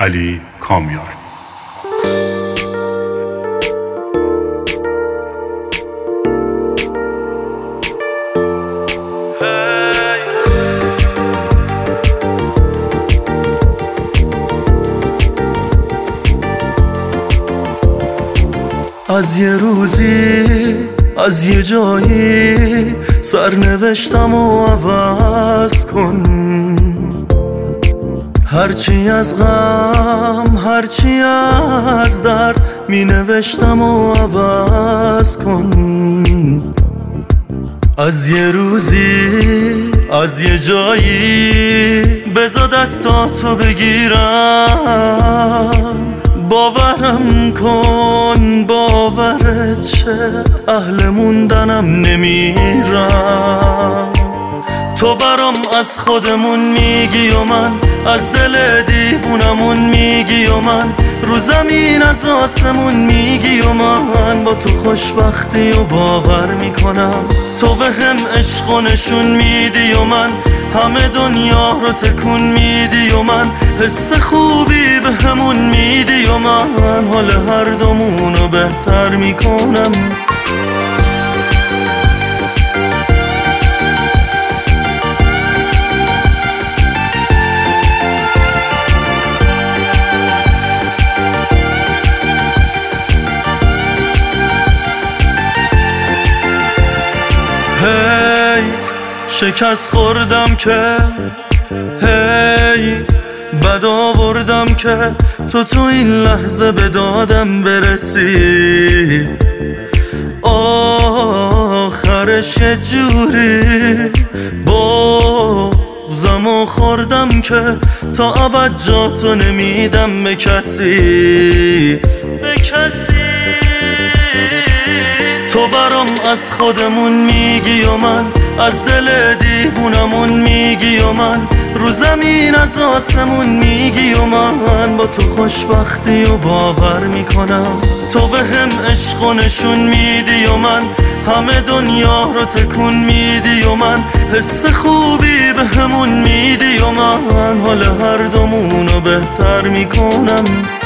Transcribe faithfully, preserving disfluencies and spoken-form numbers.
علی کامیار. از یه روزی از یه جایی سرنوشتم و عوض کن، هرچی از غم هرچی از درد می نوشتم و عوض کن. از یه روزی از یه جایی بذار دستاتو بگیرم، باورم کن باورت شه اهل موندنم نمیرم. تو برام از خودمون میگی و من از دل دیوونمون میگی و من رو زمین از آسمون میگی و من با تو خوشبختی و باور میکنم. تو به هم عشق و نشون میدی و من همه دنیا رو تکون میدی و من حس خوبی به همون میدی و من حال هر دومونو بهتر میکنم. هی شکست خوردم که هی بد آوردم که تو تو این لحظه به دادم برسی. آخرش یه جوری بازمو خوردم که تا ابد جاتو نمیدم به کسی به کسی. تو برام از خودمون میگی و من از دل دیوونمون میگی و من رو زمین از آسمون میگی و من با تو خوشبختی و باور میکنم. تو به هم عشق و نشون میدی و من همه دنیا رو تکون میدی و من حس خوبی به همون میدی و من حال هر دومونو بهتر میکنم.